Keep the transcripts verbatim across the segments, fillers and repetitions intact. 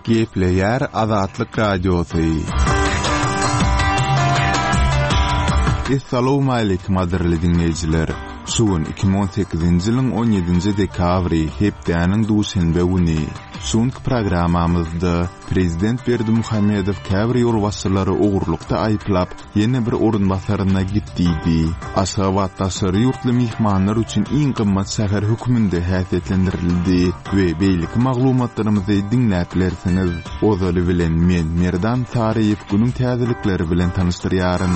Gepleyer Azatlyk Radiosu. Assalamu alaykum adirli dinleyijiler. Suun iki bin on sekizinji ýylyň on ýedinji dekabry hepdäniň duşanbe güni suňky programamyzda Prezident Berdimuhammedow käbir ýol başçylary ogurlukda aýplap ýene bir orunbasaryna gitdi. Aşgabatdaşary ýurtly mihmanlar üçin iň gymmat şäher höküminde häsiýetlendirildi we beýlik maglumatlarymyzy dinläplersiňiz. Ozaly bilen men Merdan Tariýew günüň täzelikleri bilen tanışdyrýaryn.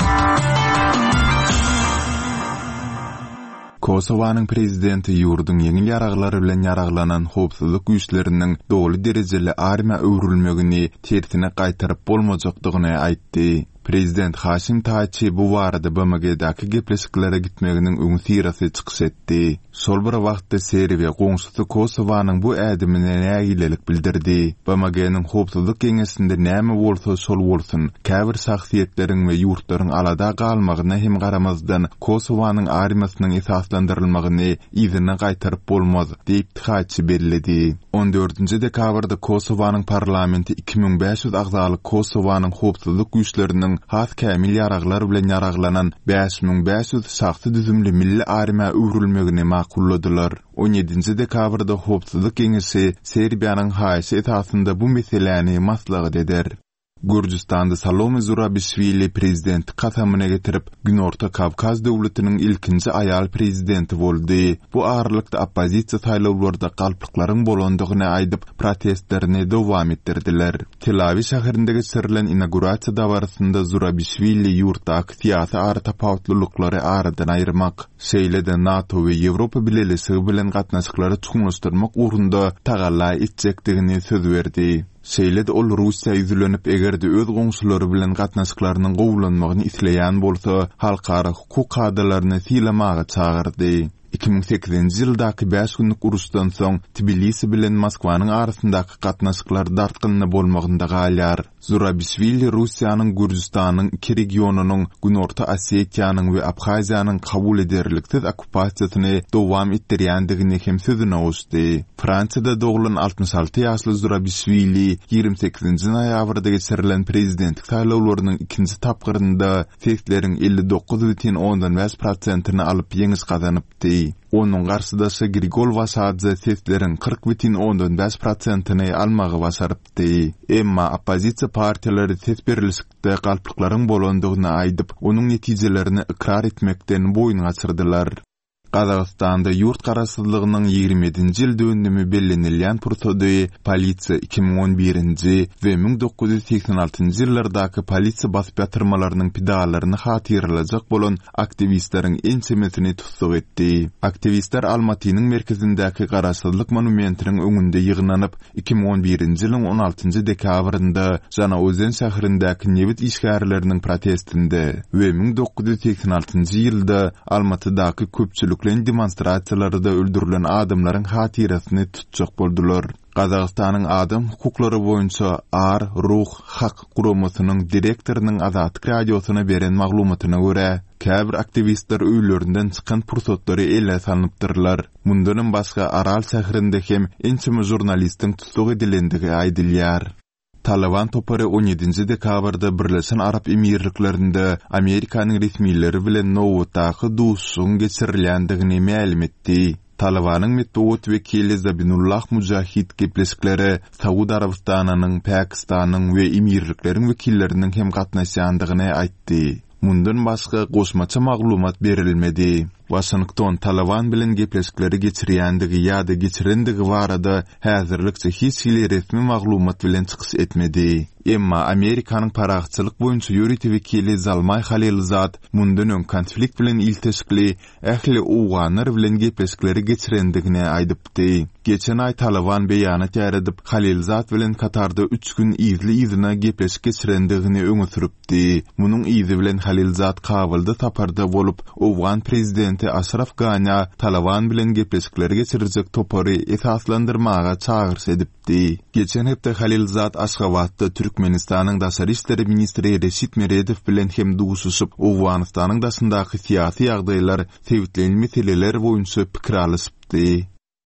Kosovanyň prezidenti ýurdun ýeňi ýaraglary bilen ýaraglanan howpsuzlyk güýçleriniň dogly derejeli armiýa öwrülmegini tertine gaýtaryp bolmajakdygyny aýtdy. Prezident Haşim Taçi bu barada B M G'däki gepleşiklere gitmeginiň öňü sirasy çykyş etdi. Şol bir wagtda Serbiýa goňşusy Kosowanyň bu ädimine nägilelik bildirdi. B M G'niň howpsuzlyk geňesinde näme bolsa şol bolsun, käbir şahsiýetleriň we ýurtlaryň alada galmagyna hem garamazdan Kosowanyň armiýasynyň esaslandyrylmagyny ýzyna gaýtaryp bolmaz diýip Taçi bellädi. on dördünji dekabrda Kosowanyň parlamenti iki bin beş ýüz agzaly Kosowanyň howpsuzlyk güýçleriniň has kämil ýaraglar bilen ýaraglanan beş bin beş ýüz şahsy düzümli milli armiýa öwrülmegini makulladylar. on ýedinji dekabrda howpsuzlyk geňesi Serbiýanyň haýsy etasynda bu meseleni maslahat eder. Gürjistanda Salome Zurabishvili prezident katamyna getirip Günorta Kavkaz döwletiniň ilkinji aýal prezidenti boldy. Bu aralykda oppozisiýa saýlawlarda galplyklaryň bolandygyny aýdyp protestlerini dowam etdirdiler. Tel Aviv şäherinde geçirilen inaugurasiýa dabarynda Zurabishvili ýurtdaky syýasy ara tapawutlylykları aradan aýyrmak, şeýle-de NATO we Ýewropa bilelisigi bilen gatnaşyklary çuňlaşdyrmak ugrunda tagalla etjekdigini söz berdi. Şeýle-de ol Russiýa ýüzlenip egerde öz goňşulary bilen gatnaşyklarynyň gowulanmagyny isleýän bolsa, halkara hukuk kadrlaryny silamaga çağırdy. iki bin sekizinji ýyldaky beş günlük uruşdan soň Tbilisi bilen Moskwanyň arasyndaky gatnaşyklar dartgynly bolmagynda galýar. Zurabishvili Russiýanyň Gürjistanyň iki regionunyň Günorta Osetiýanyň we Abhaziýanyň kabul ederliksiz okupasiýasyny dowam etdirýändigini hem sözüne oşdy. Fransiýada doglan altmış alty ýaşly Zurabishvili ýygrimi sekizinji noýabrda geçirilen prezidentlik saýlawlarynyň ikinji tapgyrynda sesleriň elli dokuz бүтүн ondan beş prosentyny alyp ýeňiş gazanypdy. Onun garşydaşy Grigol Vasadze sesleriň kırk бүтүn ondan beş prosentyny almagy başarypdy. Emma oppozisiýa partiýalary ses berilişikde galplyklaryň bolandygyny aýdyp, onuň netijelerini ikrar etmekden boyun gaçyrdylar. Qazaqstanda ýurt garaşsyzlygynyň ýygrimi ýedinji ýyl döwümini bellenilýän pursady polisiýa iki bin on birinji we bin dokuz ýüz seksen altynji ýyllardaky polisiýa basyp ýatyrmalarynyň pidalaryny hatyrlajak bolan aktivistleriň ençemesini tutsak etdi. Aktivistler Almatynyň merkezindäki garaşsyzlyk monumentiniň öňünde ýygnanyp iki bin on birinji ýylyň on altynji dekabrynda Jana-Ozen şäherindäki newit işgärleriniň protestinde we bin dokuz ýüz seksen altynji ýylda Almatydaky köpçülik demonstrasiýalarda öldürilen adamlaryň hatirasyny tutjak boldular. Qazaqstanyň adam hukuklary boýunça Ar Ruh Hak guramasynyň direktorynyň Azatlyk radiosyna beren maglumatyna görä, käbir aktivistler öýlerinden çykan pursatlary ele sanypdyrlar. Mundan başga Aral şäherinde hem ençeme jurnalistiň tutsak edilendigi aýdylýar. Taliban topary on ýedinji dekabrda Birleşen Arap Emirliklerinde Amerikanyň resmiýetleri bilen nowatdaky duşuň geçirilýändigini ma'lum etdi. Talibanyň metbuat wekili Zabinullah Mujahid gepleşikleri Saudi Arabistanynyň, Pakistanyň we emirlikleriň wekilleriniň hem gatnaşýandygyny aýtdy. Mundan başga goşmaça maglumat berilmedi. Washington Taliban bilen gepleşikleri geçirýändigi ýa-da geçirendigi barada häzirlikçe hiç hili resmi maglumat bilen çykyş etmedi. Emma Amerikanyň paragçylyk boýunça ýöriti wekili Zalmay Halilzad mundan öň konflikt bilen ilteşikli ähli uganlar bilen gepleşikleri geçirendigini aýdypdy. Geçen ay Taliban beýanat ýaradip Halilzad bilen Katarda üç gün izli izine gepleşik geçirendigini öňe süripdi. Munyň izi bilen Halilzad Kabulda taparda bolup Owgan prezidenti Ashraf Ghani Taliban bilen gepleşikleri geçirecek topary esaslandyrmaga çağırş edipdi. Geçen hepde Halilzad Aşgabatda Türkmenistanyň daşary işleri ministri Reşit Meredow bilen hem duşuşyp Owganistanyň daşyndaky syýasy ýagdaýlar, sewitlen meseleler boýunça pikir alyşypdy.